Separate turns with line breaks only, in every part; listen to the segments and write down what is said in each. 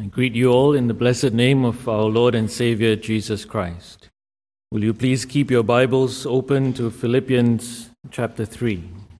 I greet you all in the blessed name of our Lord and Savior Jesus Christ. Will you please keep your Bibles open to Philippians chapter 3.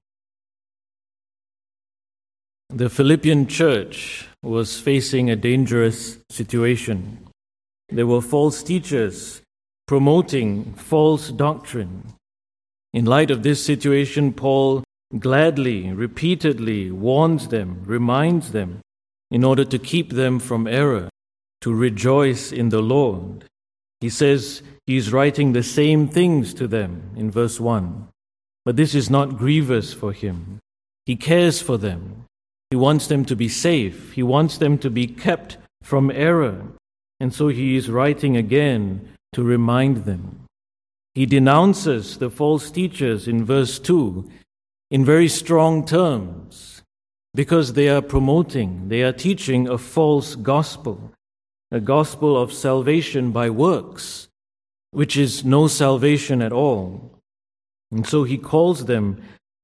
The Philippian church was facing a dangerous situation. There were false teachers promoting false doctrine. In light of this situation, Paul gladly, repeatedly warns them, reminds them, in order to keep them from error, to rejoice in the Lord. He says he's writing the same things to them in verse 1. But this is not grievous for him. He cares for them. He wants them to be safe. He wants them to be kept from error. And so he is writing again to remind them. He denounces the false teachers in verse 2 in very strong terms, because they are teaching a false gospel, a gospel of salvation by works, which is no salvation at all. And so he calls them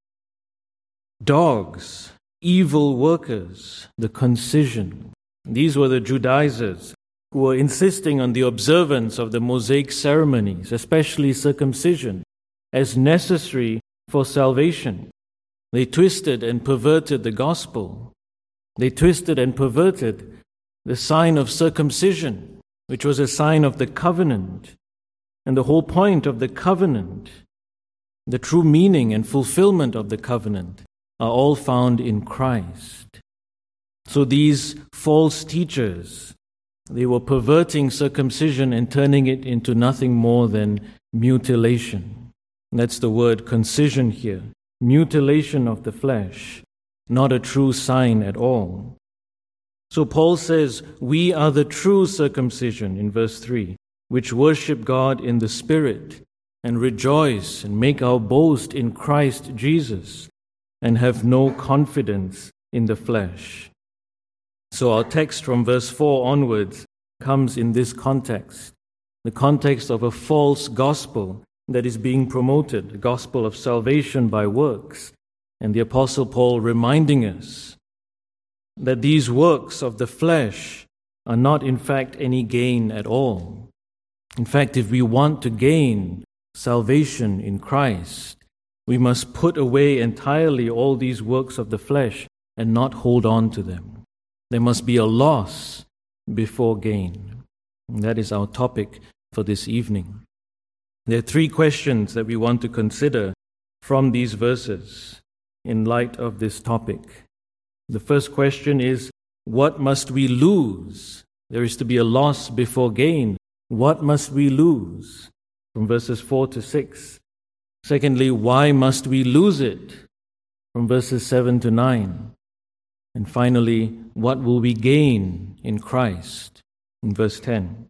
dogs, evil workers, the concision. These were the Judaizers who were insisting on the observance of the Mosaic ceremonies, especially circumcision, as necessary for salvation. They twisted and perverted the gospel. They twisted and perverted the sign of circumcision, which was a sign of the covenant. And the whole point of the covenant, the true meaning and fulfillment of the covenant, are all found in Christ. So these false teachers, they were perverting circumcision and turning it into nothing more than mutilation. And that's the word concision here. Mutilation of the flesh, not a true sign at all. So Paul says, we are the true circumcision in verse 3, which worship God in the Spirit and rejoice and make our boast in Christ Jesus and have no confidence in the flesh. So our text from verse 4 onwards comes in this context, the context of a false gospel that is being promoted, the gospel of salvation by works. And the Apostle Paul reminding us that these works of the flesh are not in fact any gain at all. In fact, if we want to gain salvation in Christ, we must put away entirely all these works of the flesh and not hold on to them. There must be a loss before gain. And that is our topic for this evening. There are three questions that we want to consider from these verses in light of this topic. The first question is, what must we lose? There is to be a loss before gain. What must we lose? From verses 4 to 6. Secondly, why must we lose it? From verses 7 to 9. And finally, what will we gain in Christ? In verse 10.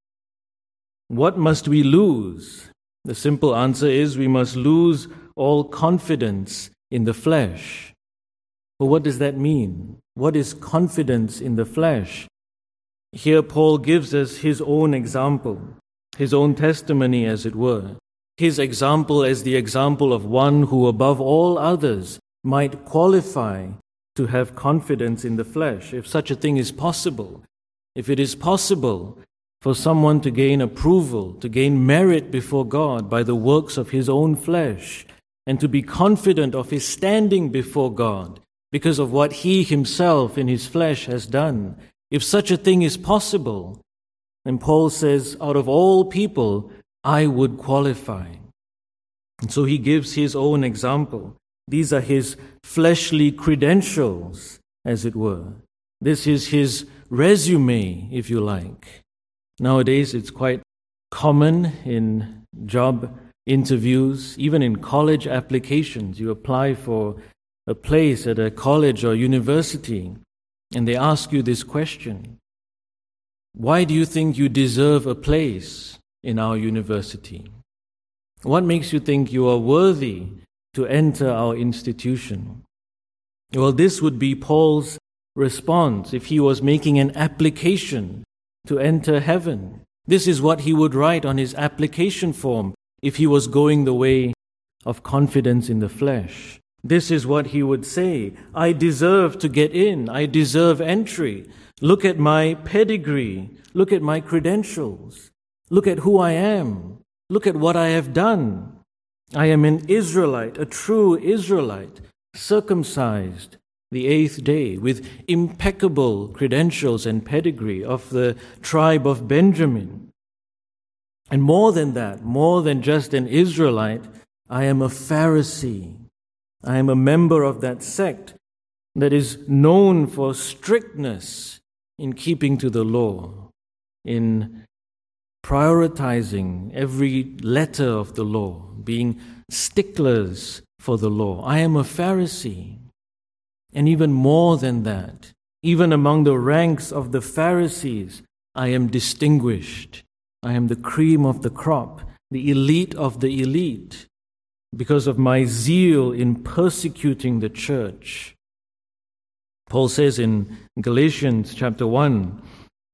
What must we lose? The simple answer is we must lose all confidence in the flesh. But what does that mean? What is confidence in the flesh? Here Paul gives us his own example, his own testimony as it were. His example as the example of one who above all others might qualify to have confidence in the flesh, if such a thing is possible. If it is possible for someone to gain approval, to gain merit before God by the works of his own flesh, and to be confident of his standing before God because of what he himself in his flesh has done. If such a thing is possible, then Paul says, out of all people, I would qualify. And so he gives his own example. These are his fleshly credentials, as it were. This is his resume, if you like. Nowadays, it's quite common in job interviews, even in college applications. You apply for a place at a college or university, and they ask you this question: why do you think you deserve a place in our university? What makes you think you are worthy to enter our institution? Well, this would be Paul's response if he was making an application to enter heaven. This is what he would write on his application form if he was going the way of confidence in the flesh. This is what he would say: I deserve to get in. I deserve entry. Look at my pedigree. Look at my credentials. Look at who I am. Look at what I have done. I am an Israelite, a true Israelite, circumcised the 8th day, with impeccable credentials and pedigree of the tribe of Benjamin. And more than that, more than just an Israelite, I am a Pharisee. I am a member of that sect that is known for strictness in keeping to the law, in prioritizing every letter of the law, being sticklers for the law. I am a Pharisee. And even more than that, even among the ranks of the Pharisees, I am distinguished. I am the cream of the crop, the elite of the elite, because of my zeal in persecuting the church. Paul says in Galatians chapter 1,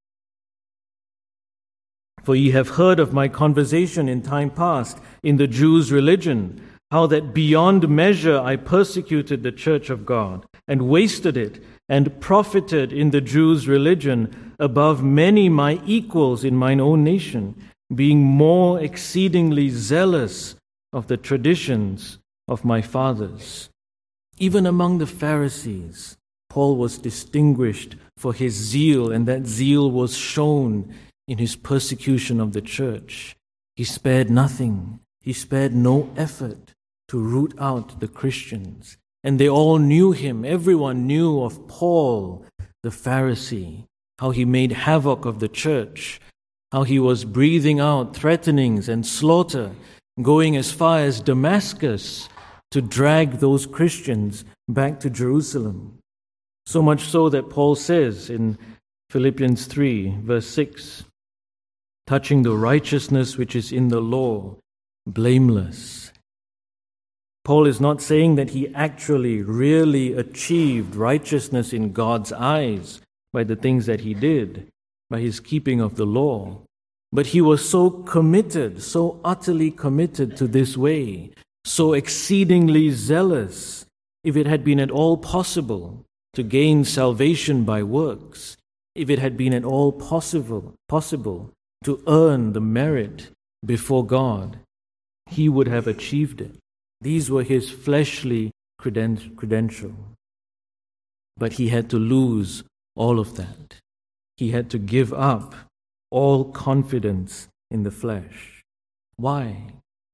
"For ye have heard of my conversation in time past in the Jews' religion, how that beyond measure I persecuted the church of God, and wasted it, and profited in the Jews' religion above many my equals in mine own nation, being more exceedingly zealous of the traditions of my fathers." Even among the Pharisees, Paul was distinguished for his zeal, and that zeal was shown in his persecution of the church. He spared nothing. He spared no effort to root out the Christians. And they all knew him. Everyone knew of Paul, the Pharisee, how he made havoc of the church, how he was breathing out threatenings and slaughter, going as far as Damascus to drag those Christians back to Jerusalem. So much so that Paul says in Philippians 3, verse 6, touching the righteousness which is in the law, blameless. Paul is not saying that he actually really achieved righteousness in God's eyes by the things that he did, by his keeping of the law. But he was so committed, so utterly committed to this way, so exceedingly zealous, if it had been at all possible to gain salvation by works, if it had been at all possible to earn the merit before God, he would have achieved it. These were his fleshly credentials. But he had to lose all of that. He had to give up all confidence in the flesh. Why?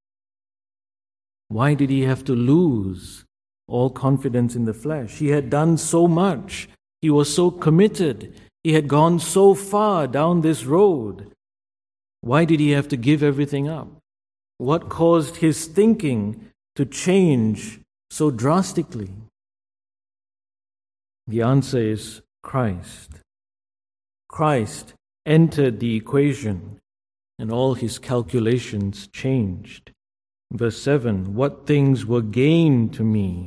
Why did he have to lose all confidence in the flesh? He had done so much. He was so committed. He had gone so far down this road. Why did he have to give everything up? What caused his thinking to change so drastically? The answer is Christ. Christ entered the equation, and all his calculations changed. Verse 7, "What things were gain to me,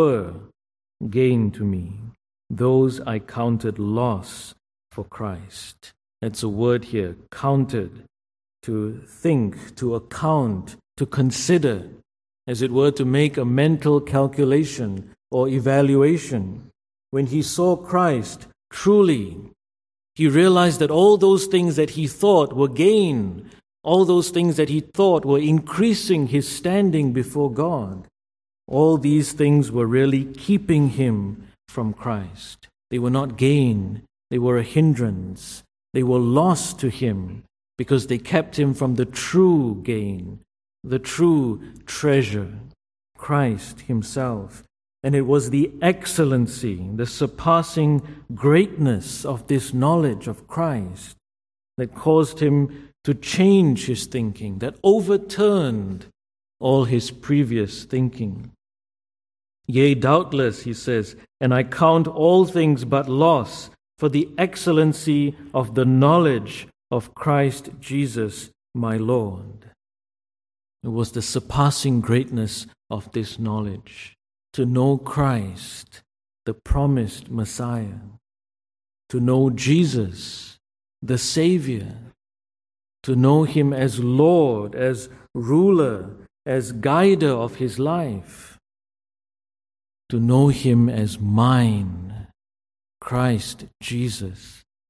those I counted loss for Christ." That's a word here, counted, to think, to account, to consider, as it were, to make a mental calculation or evaluation. When he saw Christ, truly, he realized that all those things that he thought were gain, all those things that he thought were increasing his standing before God, all these things were really keeping him from Christ. They were not gain, they were a hindrance. They were loss to him because they kept him from the true gain, the true treasure, Christ himself. And it was the excellency, the surpassing greatness of this knowledge of Christ that caused him to change his thinking, that overturned all his previous thinking. "Yea, doubtless," he says, "and I count all things but loss for the excellency of the knowledge of Christ Jesus my Lord." It was the surpassing greatness of this knowledge, to know Christ, the promised Messiah, to know Jesus, the Savior, to know him as Lord, as ruler, as guider of his life, to know him as mine, Christ Jesus,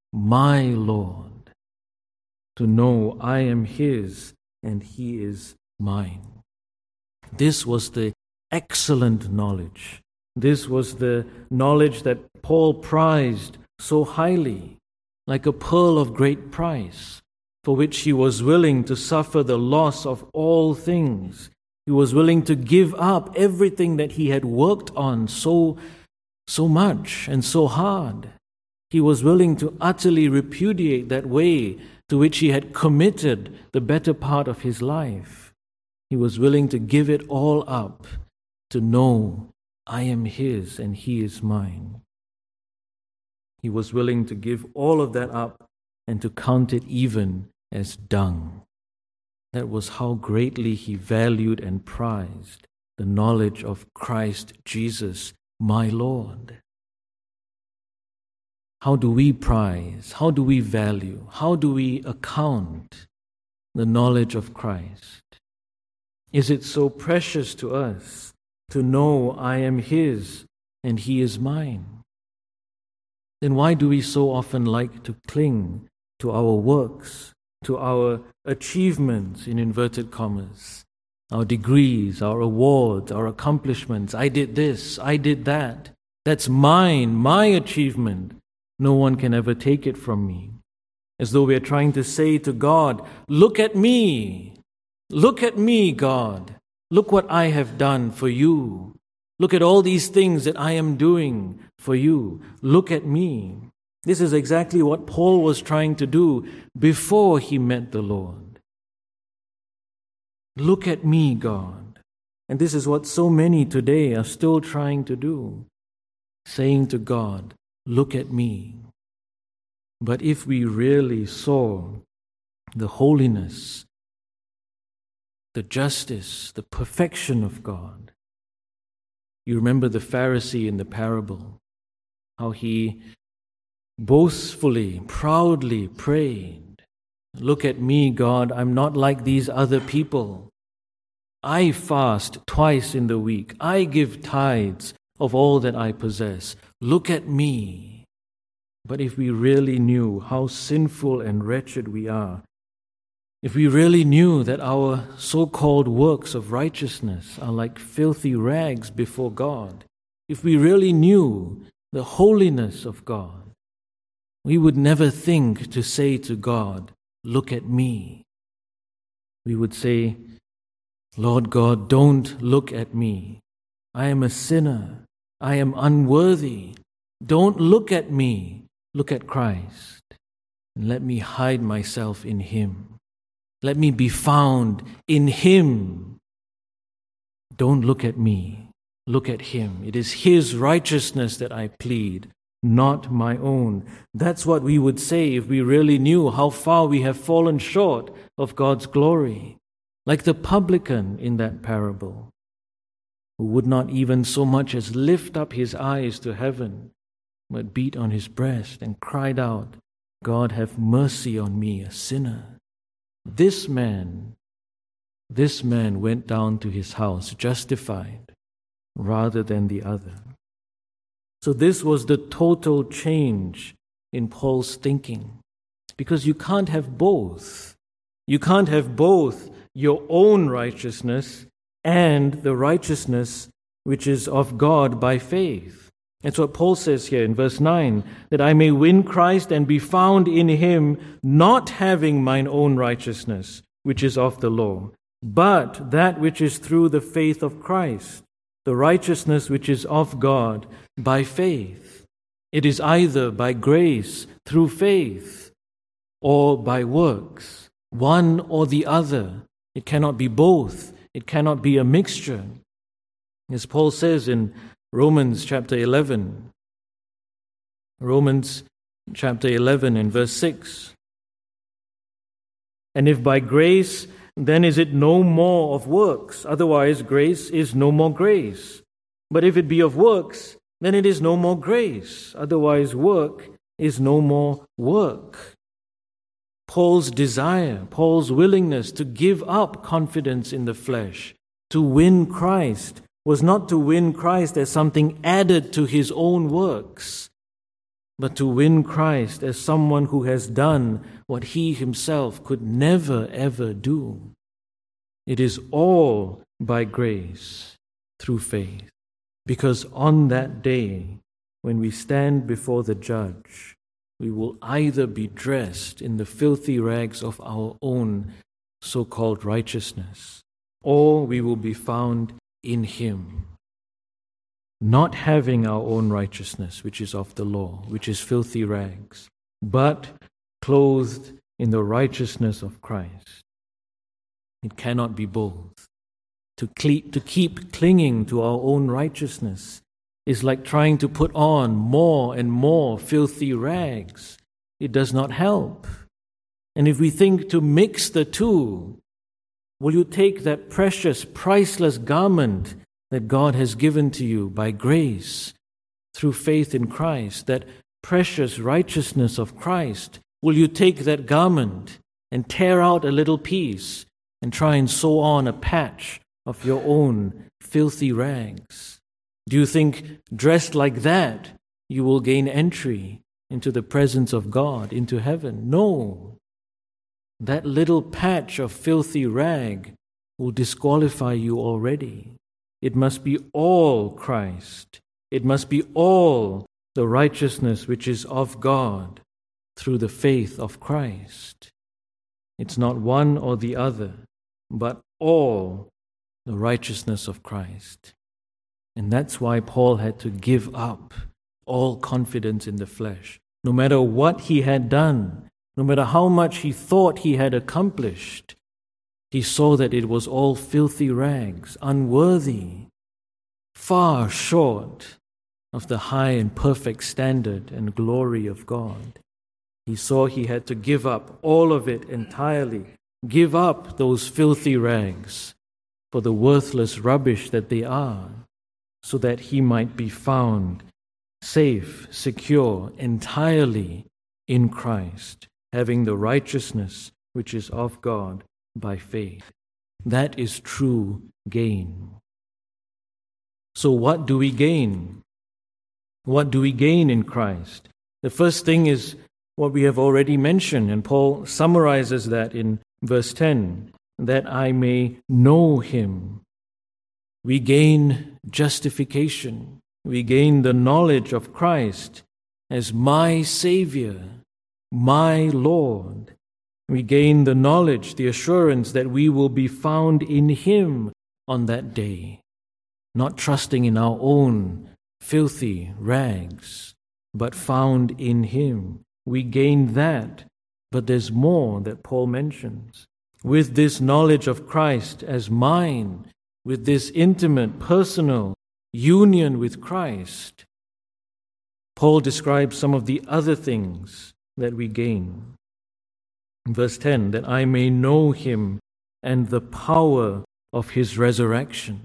my Lord, to know I am His and He is mine. This was the excellent knowledge. This was the knowledge that Paul prized so highly, like a pearl of great price, for which he was willing to suffer the loss of all things. He was willing to give up everything that he had worked on so much and so hard. He was willing to utterly repudiate that way to which he had committed the better part of his life. He was willing to give it all up to know I am His and He is mine. He was willing to give all of that up and to count it even as dung. That was how greatly he valued and prized the knowledge of Christ Jesus, my Lord. How do we prize, how do we value, how do we account the knowledge of Christ? Is it so precious to us to know I am His and He is mine? Then why do we so often like to cling to our works, to our achievements in inverted commas, our degrees, our awards, our accomplishments? I did this, I did that. That's mine, my achievement. No one can ever take it from me. As though we are trying to say to God, look at me, God. Look what I have done for you. Look at all these things that I am doing for you. Look at me. This is exactly what Paul was trying to do before he met the Lord. Look at me, God. And this is what so many today are still trying to do, saying to God, look at me. But if we really saw the holiness, the justice, the perfection of God. You remember the Pharisee in the parable, how he boastfully, proudly prayed, look at me, God, I'm not like these other people. I fast twice in the week. I give tithes of all that I possess. Look at me. But if we really knew how sinful and wretched we are, if we really knew that our so-called works of righteousness are like filthy rags before God, if we really knew the holiness of God, we would never think to say to God, look at me. We would say, Lord God, don't look at me. I am a sinner. I am unworthy. Don't look at me. Look at Christ. And let me hide myself in Him. Let me be found in Him. Don't look at me. Look at Him. It is His righteousness that I plead, not my own. That's what we would say if we really knew how far we have fallen short of God's glory. Like the publican in that parable, who would not even so much as lift up his eyes to heaven, but beat on his breast and cried out, God, have mercy on me, a sinner. This man went down to his house justified rather than the other. So this was the total change in Paul's thinking, because you can't have both. You can't have both your own righteousness and the righteousness which is of God by faith. That's what Paul says here in verse 9, that I may win Christ and be found in Him, not having mine own righteousness, which is of the law, but that which is through the faith of Christ, the righteousness which is of God by faith. It is either by grace through faith or by works, one or the other. It cannot be both. It cannot be a mixture. As Paul says in Romans chapter 11 in verse 6. And if by grace, then is it no more of works? Otherwise, grace is no more grace. But if it be of works, then it is no more grace. Otherwise, work is no more work. Paul's desire, Paul's willingness to give up confidence in the flesh, to win Christ, was not to win Christ as something added to his own works, but to win Christ as someone who has done what he himself could never ever do. It is all by grace through faith, because on that day, when we stand before the judge, we will either be dressed in the filthy rags of our own so-called righteousness, or we will be found in him, not having our own righteousness, which is of the law, which is filthy rags, but clothed in the righteousness of Christ. It cannot be both. To keep clinging to our own righteousness is like trying to put on more and more filthy rags. It does not help. And if we think to mix the two, will you take that precious, priceless garment that God has given to you by grace through faith in Christ, that precious righteousness of Christ? Will you take that garment and tear out a little piece and try and sew on a patch of your own filthy rags? Do you think dressed like that you will gain entry into the presence of God, into heaven? No. That little patch of filthy rag will disqualify you already. It must be all Christ. It must be all the righteousness which is of God through the faith of Christ. It's not one or the other, but all the righteousness of Christ. And that's why Paul had to give up all confidence in the flesh. No matter what he had done, no matter how much he thought he had accomplished, he saw that it was all filthy rags, unworthy, far short of the high and perfect standard and glory of God. He saw he had to give up all of it entirely, give up those filthy rags for the worthless rubbish that they are, so that he might be found safe, secure, entirely in Christ, having the righteousness which is of God by faith. That is true gain. So what do we gain? What do we gain in Christ? The first thing is what we have already mentioned, and Paul summarizes that in verse 10, that I may know him. We gain justification. We gain the knowledge of Christ as my Savior, my Lord. We gain the knowledge, the assurance that we will be found in him on that day, not trusting in our own filthy rags, but found in him. We gain that, but there's more that Paul mentions. With this knowledge of Christ as mine, with this intimate, personal union with Christ, Paul describes some of the other things that we gain. In verse 10, that I may know him and the power of his resurrection.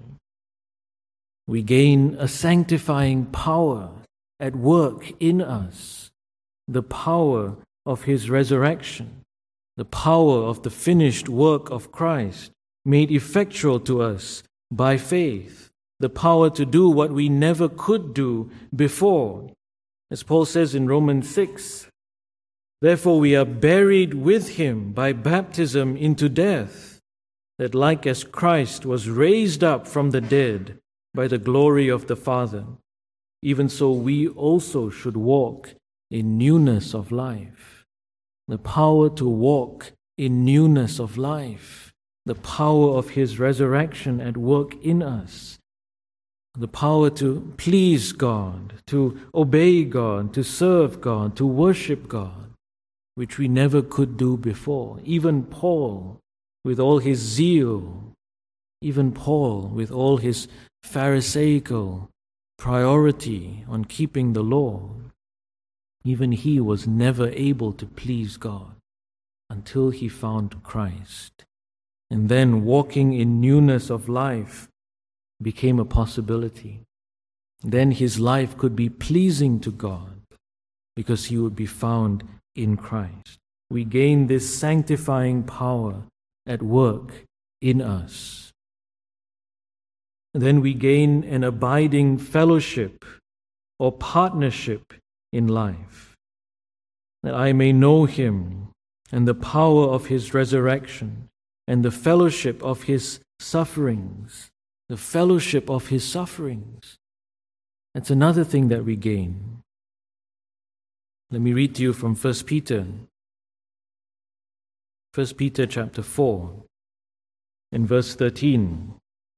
We gain a sanctifying power at work in us, the power of his resurrection, the power of the finished work of Christ made effectual to us by faith, the power to do what we never could do before. As Paul says in Romans 6, therefore we are buried with him by baptism into death, that like as Christ was raised up from the dead by the glory of the Father, even so we also should walk in newness of life. The power to walk in newness of life, the power of his resurrection at work in us, the power to please God, to obey God, to serve God, to worship God, which we never could do before. Even Paul, with all his zeal, even Paul, with all his Pharisaical priority on keeping the law, even he was never able to please God until he found Christ. And then walking in newness of life became a possibility. Then his life could be pleasing to God because he would be found in Christ. We gain this sanctifying power at work in us. Then we gain an abiding fellowship or partnership in life, that I may know him and the power of his resurrection and the fellowship of his sufferings. The fellowship of his sufferings. That's another thing that we gain. Let me read to you from 1 Peter. 1 Peter chapter 4 and verse 13.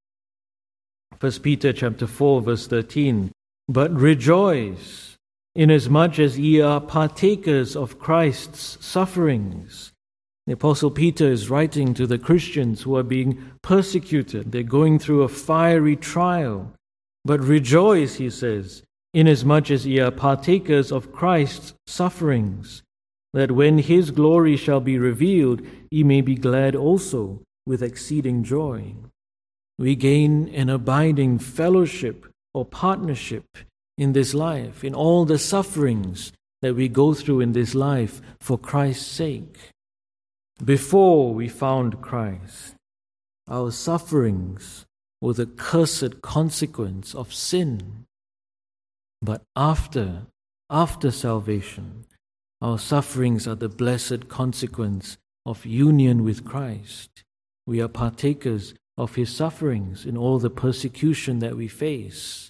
1 Peter chapter 4 verse 13. But rejoice, inasmuch as ye are partakers of Christ's sufferings. The Apostle Peter is writing to the Christians who are being persecuted. They're going through a fiery trial. But rejoice, he says, inasmuch as ye are partakers of Christ's sufferings, that when his glory shall be revealed, ye may be glad also with exceeding joy. We gain an abiding fellowship or partnership in this life, in all the sufferings that we go through in this life for Christ's sake. Before we found Christ, our sufferings were the cursed consequence of sin. But after salvation, our sufferings are the blessed consequence of union with Christ. We are partakers of his sufferings in all the persecution that we face.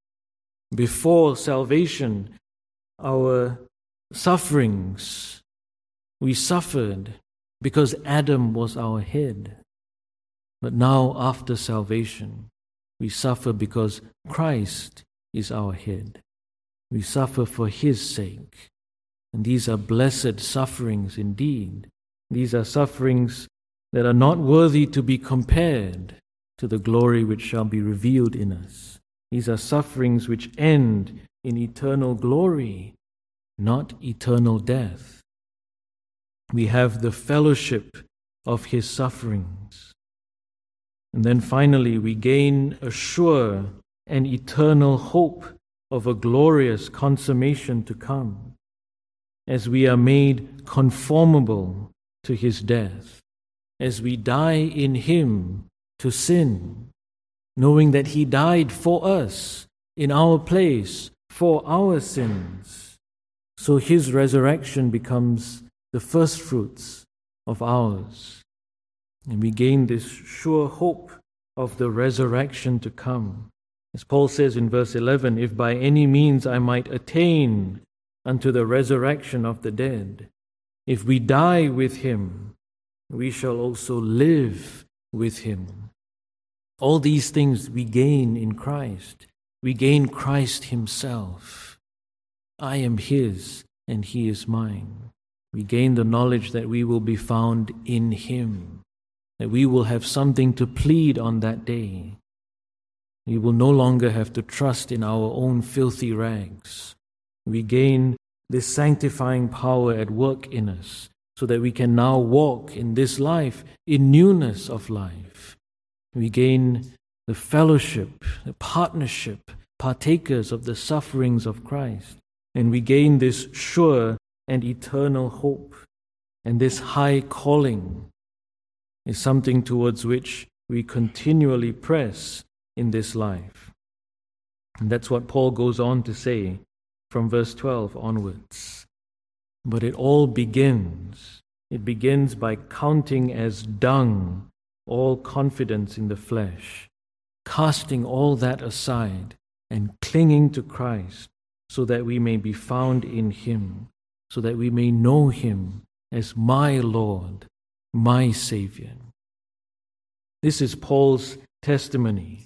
Before salvation, our sufferings, we suffered because Adam was our head. But now, after salvation, we suffer because Christ is our head. We suffer for his sake. And these are blessed sufferings indeed. These are sufferings that are not worthy to be compared to the glory which shall be revealed in us. These are sufferings which end in eternal glory, not eternal death. We have the fellowship of his sufferings. And then finally, we gain a sure and eternal hope of a glorious consummation to come, as we are made conformable to his death, as we die in him to sin, knowing that he died for us in our place for our sins. So his resurrection becomes the first fruits of ours. And we gain this sure hope of the resurrection to come. As Paul says in verse 11, if by any means I might attain unto the resurrection of the dead, if we die with him, we shall also live with him. All these things we gain in Christ. We gain Christ himself. I am his and he is mine. We gain the knowledge that we will be found in him, that we will have something to plead on that day. We will no longer have to trust in our own filthy rags. We gain this sanctifying power at work in us, so that we can now walk in this life in newness of life. We gain the fellowship, the partnership, partakers of the sufferings of Christ. And we gain this sure and eternal hope. And this high calling is something towards which we continually press in this life. And that's what Paul goes on to say from verse 12 onwards. But it all begins. It begins by counting as dung all confidence in the flesh, casting all that aside and clinging to Christ, so that we may be found in him, so that we may know him as my Lord, my Savior. This is Paul's testimony.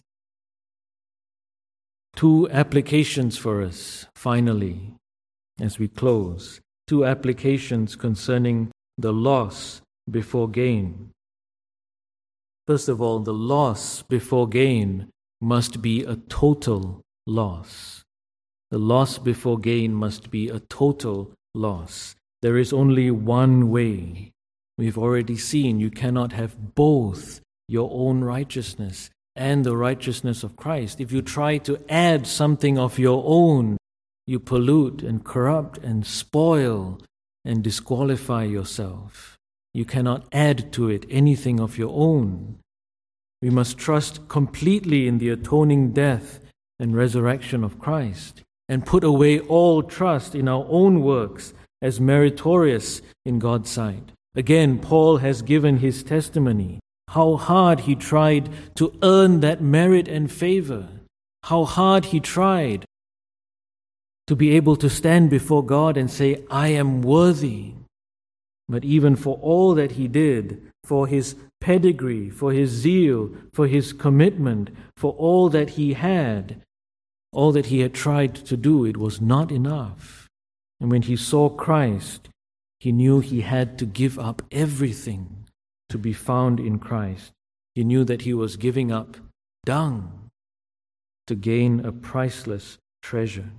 Two applications for us, finally, as we close. Two applications concerning the loss before gain. First of all, the loss before gain must be a total loss. The loss before gain must be a total loss. There is only one way. We've already seen you cannot have both your own righteousness and the righteousness of Christ. If you try to add something of your own, you pollute and corrupt and spoil and disqualify yourself. You cannot add to it anything of your own. We must trust completely in the atoning death and resurrection of Christ. and put away all trust in our own works as meritorious in God's sight. Again, Paul has given his testimony, how hard he tried to earn that merit and favor, how hard he tried to be able to stand before God and say, I am worthy. But even for all that he did, for his pedigree, for his zeal, for his commitment, for all that he had tried to do, it was not enough. And when he saw Christ, he knew he had to give up everything to be found in Christ. He knew that he was giving up dung to gain a priceless treasure.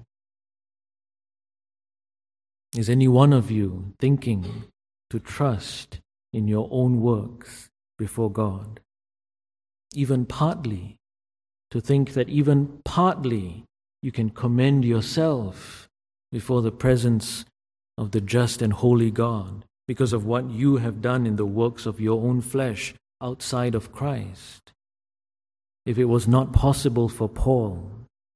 Is any one of you thinking to trust in your own works before God? Even partly, to think that even partly you can commend yourself before the presence of the just and holy God because of what you have done in the works of your own flesh outside of Christ. If it was not possible for Paul,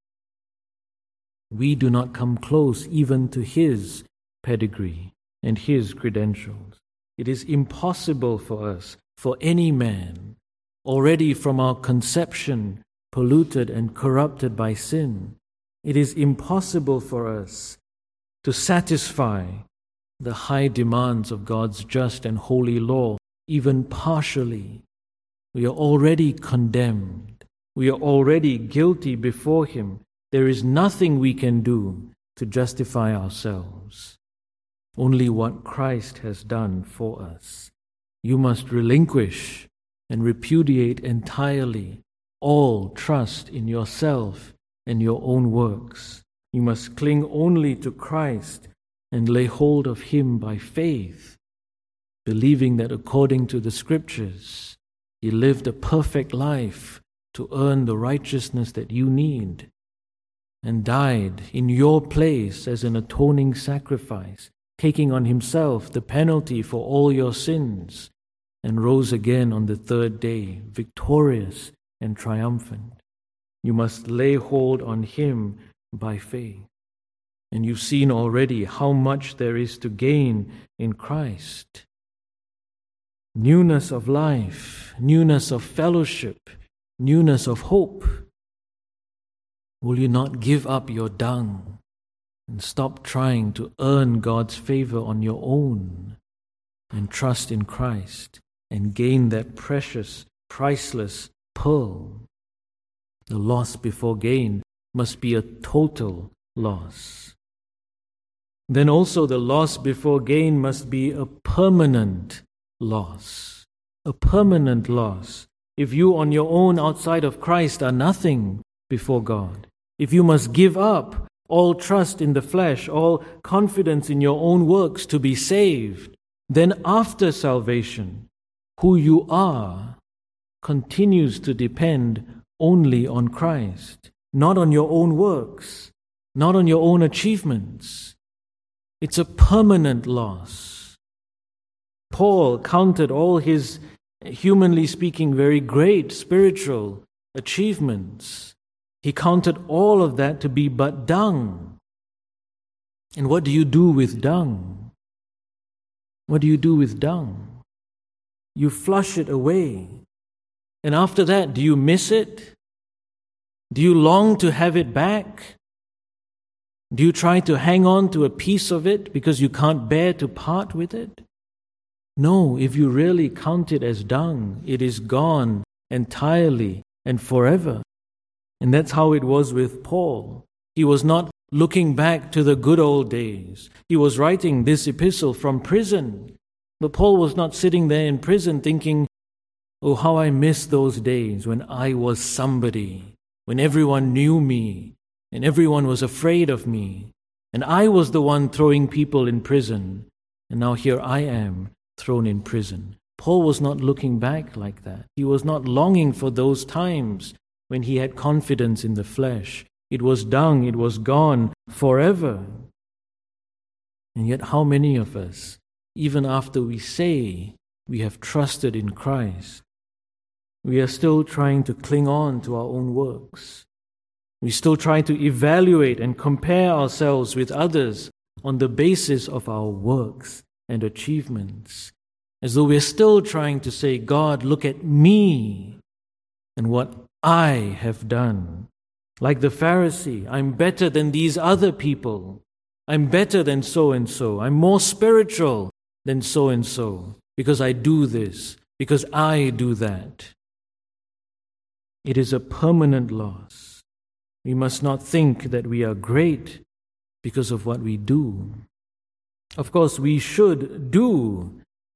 we do not come close even to his pedigree and his credentials. It is impossible for us, for any man, already from our conception, polluted and corrupted by sin, it is impossible for us to satisfy the high demands of God's just and holy law, even partially. We are already condemned. We are already guilty before Him. There is nothing we can do to justify ourselves. Only what Christ has done for us. You must relinquish and repudiate entirely all trust in yourself and your own works. You must cling only to Christ and lay hold of Him by faith, believing that according to the Scriptures, He lived a perfect life to earn the righteousness that you need, and died in your place as an atoning sacrifice, taking on Himself the penalty for all your sins, and rose again on the third day, victorious and triumphant. You must lay hold on Him by faith. And you've seen already how much there is to gain in Christ. Newness of life, newness of fellowship, newness of hope. Will you not give up your dung and stop trying to earn God's favor on your own and trust in Christ and gain that precious, priceless pearl? The loss before gain must be a total loss. Then also the loss before gain must be a permanent loss. A permanent loss. If you on your own outside of Christ are nothing before God, if you must give up all trust in the flesh, all confidence in your own works to be saved, then after salvation, who you are continues to depend only on Christ, not on your own works, not on your own achievements. It's a permanent loss. Paul counted all his, humanly speaking, very great spiritual achievements. He counted all of that to be but dung. And what do you do with dung? What do you do with dung? You flush it away. And after that, do you miss it? Do you long to have it back? Do you try to hang on to a piece of it because you can't bear to part with it? No, if you really count it as dung, it is gone entirely and forever. And that's how it was with Paul. He was not looking back to the good old days. He was writing this epistle from prison. But Paul was not sitting there in prison thinking, oh, how I miss those days when I was somebody, when everyone knew me and everyone was afraid of me. And I was the one throwing people in prison. And now here I am, thrown in prison. Paul was not looking back like that. He was not longing for those times when he had confidence in the flesh. It was dung, it was gone forever. And yet how many of us, even after we say we have trusted in Christ, we are still trying to cling on to our own works. We still try to evaluate and compare ourselves with others on the basis of our works and achievements, as though we're still trying to say, God, look at me and what I have done. Like the Pharisee, I'm better than these other people. I'm better than so-and-so. I'm more spiritual than so-and-so because I do this, because I do that. It is a permanent loss. We must not think that we are great because of what we do. Of course, we should do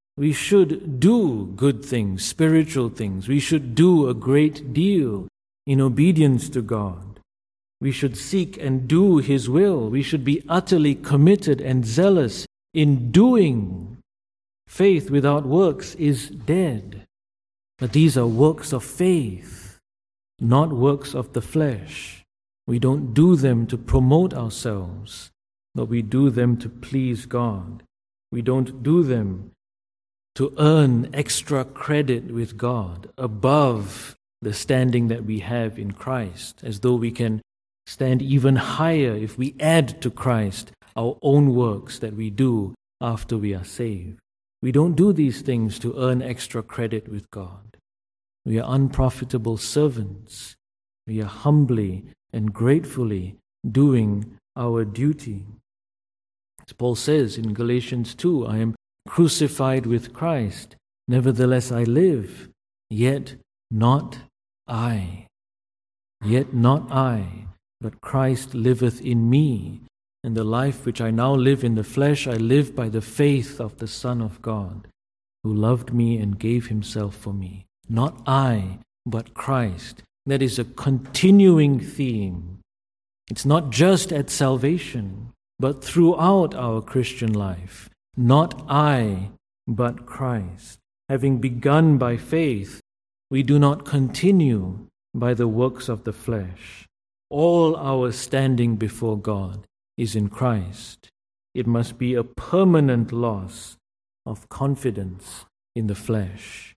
good things, spiritual things. We should do a great deal in obedience to God. We should seek and do His will. We should be utterly committed and zealous in doing. Faith without works is dead. But these are works of faith, not works of the flesh. We don't do them to promote ourselves, but we do them to please God. We don't do them to earn extra credit with God above the standing that we have in Christ, as though we can stand even higher if we add to Christ our own works that we do after we are saved. We don't do these things to earn extra credit with God. We are unprofitable servants. We are humbly and gratefully doing our duty. As Paul says in Galatians 2, I am crucified with Christ. Nevertheless I live, yet not I. Yet not I, but Christ liveth in me. And the life which I now live in the flesh, I live by the faith of the Son of God, who loved me and gave Himself for me. Not I, but Christ. That is a continuing theme. It's not just at salvation, but throughout our Christian life. Not I, but Christ. Having begun by faith, we do not continue by the works of the flesh. All our standing before God is in Christ. It must be a permanent loss of confidence in the flesh.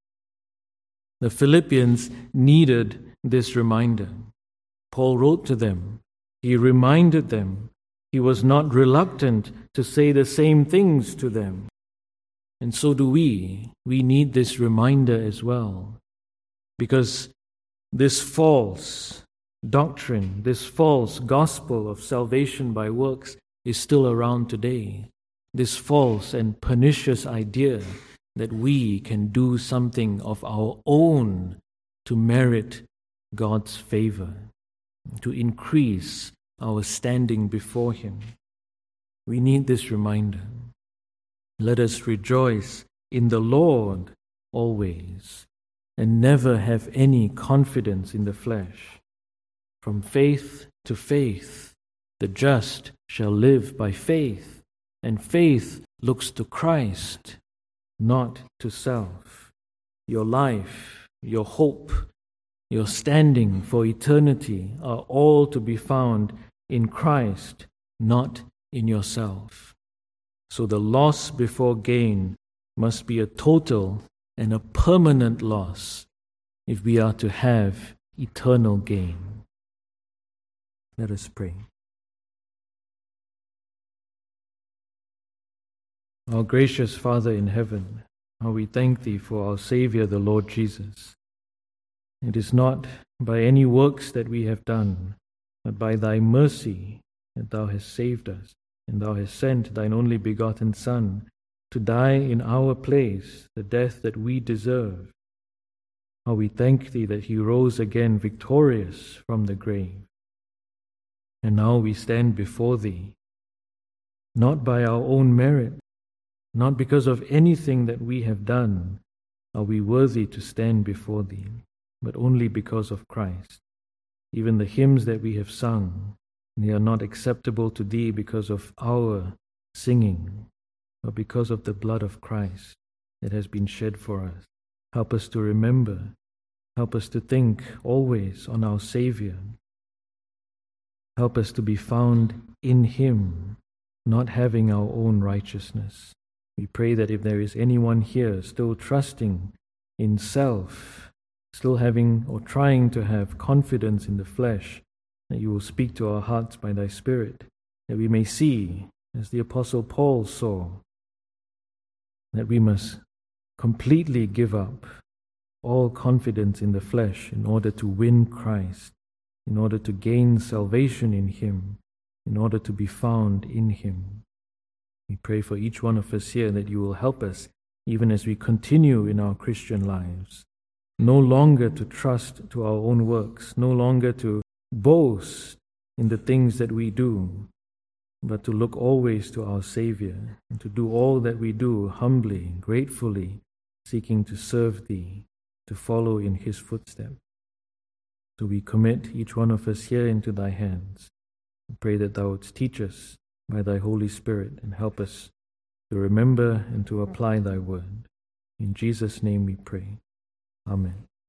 The Philippians needed this reminder. Paul wrote to them. He reminded them. He was not reluctant to say the same things to them. And so do we. We need this reminder as well. Because this false doctrine, this false gospel of salvation by works is still around today. This false and pernicious idea that we can do something of our own to merit God's favor, to increase our standing before Him. We need this reminder. Let us rejoice in the Lord always, and never have any confidence in the flesh. From faith to faith, the just shall live by faith, and faith looks to Christ, not to self. Your life, your hope, your standing for eternity are all to be found in Christ, not in yourself. So the loss before gain must be a total and a permanent loss if we are to have eternal gain. Let us pray. Our gracious Father in heaven, how we thank Thee for our Savior, the Lord Jesus. It is not by any works that we have done, but by Thy mercy that Thou hast saved us, and Thou hast sent Thine only begotten Son to die in our place, the death that we deserve. How we thank Thee that He rose again victorious from the grave. And now we stand before Thee, not by our own merit, not because of anything that we have done are we worthy to stand before Thee, but only because of Christ. Even the hymns that we have sung, they are not acceptable to Thee because of our singing, but because of the blood of Christ that has been shed for us. Help us to remember, help us to think always on our Savior. Help us to be found in Him, not having our own righteousness. We pray that if there is anyone here still trusting in self, still having or trying to have confidence in the flesh, that you will speak to our hearts by thy Spirit, that we may see, as the Apostle Paul saw, that we must completely give up all confidence in the flesh in order to win Christ, in order to gain salvation in Him, in order to be found in Him. We pray for each one of us here that you will help us, even as we continue in our Christian lives, no longer to trust to our own works, no longer to boast in the things that we do, but to look always to our Savior and to do all that we do humbly, gratefully, seeking to serve Thee, to follow in His footsteps. So we commit each one of us here into Thy hands. We pray that Thou wouldst teach us by Thy Holy Spirit and help us to remember and to apply Thy word. In Jesus' name we pray. Amen.